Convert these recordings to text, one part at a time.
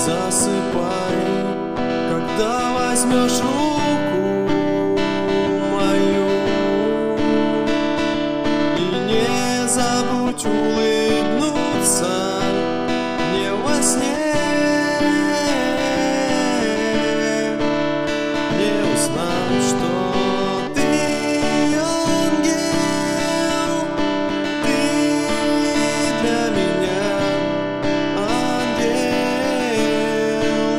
засыпай, когда возьмешь руку мою, и не забудь улыбнуться мне во сне. Не узнал, что ты ангел, ты для меня ангел.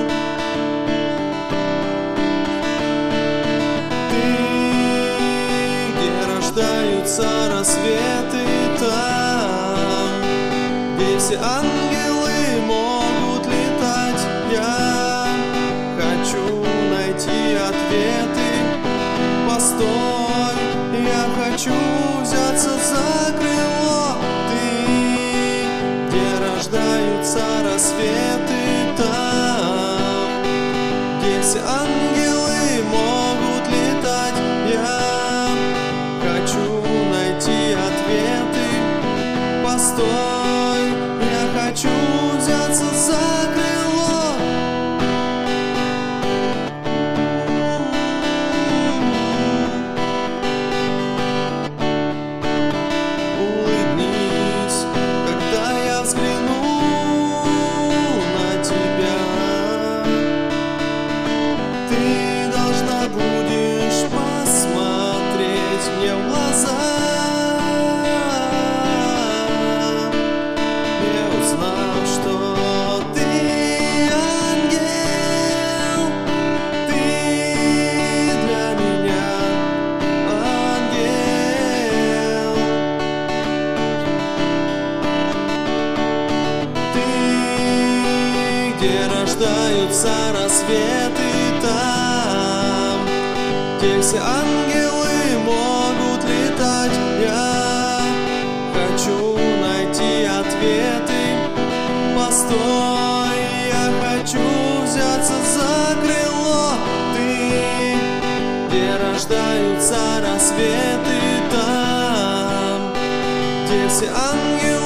Ты, где рождаются рассветы, там, где все ангелы могут летать. Я хочу найти ответы. Постой, я хочу взяться за крыло. Ты, где рождаются рассветы, там, где все ангелы могут летать. Я хочу найти ответы. Постой, я хочу взяться за крыло. Улыбнись, когда я взгляну на тебя. Ты должна будешь посмотреть мне в глаза. Я узнал, что ты ангел, ты для меня ангел. Ты, где рождаются рассветы, там, где все ангелы могут летать. Я хочу найти ответы. Постой, я хочу взяться за крыло. Ты, где рождаются рассветы, там, где все ангелы